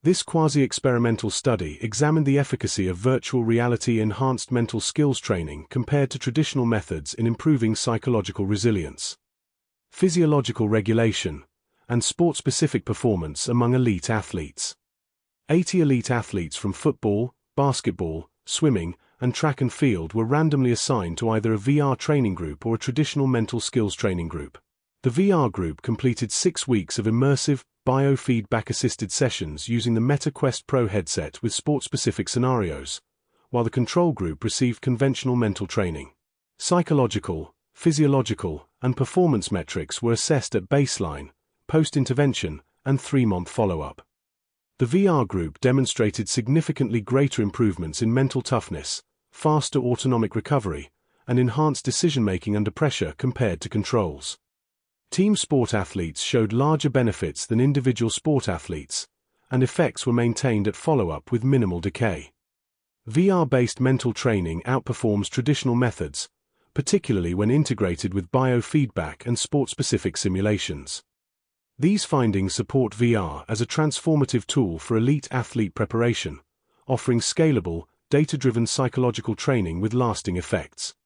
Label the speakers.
Speaker 1: This quasi-experimental study examined the efficacy of virtual reality-enhanced mental skills training compared to traditional methods in improving psychological resilience, physiological regulation, and sport-specific performance among elite athletes. 80 elite athletes from football, basketball, swimming, and track and field were randomly assigned to either a VR training group or a traditional mental skills training group. The VR group completed 6 weeks of immersive, biofeedback-assisted sessions using the Meta Quest Pro headset with sport-specific scenarios, while the control group received conventional mental training. Psychological, physiological, and performance metrics were assessed at baseline, post-intervention, and 3-month follow-up. The VR group demonstrated significantly greater improvements in mental toughness, faster autonomic recovery, and enhanced decision-making under pressure compared to controls. Team sport athletes showed larger benefits than individual sport athletes, and effects were maintained at follow-up with minimal decay. VR-based mental training outperforms traditional methods, particularly when integrated with biofeedback and sport-specific simulations. These findings support VR as a transformative tool for elite athlete preparation, offering scalable, data-driven psychological training with lasting effects.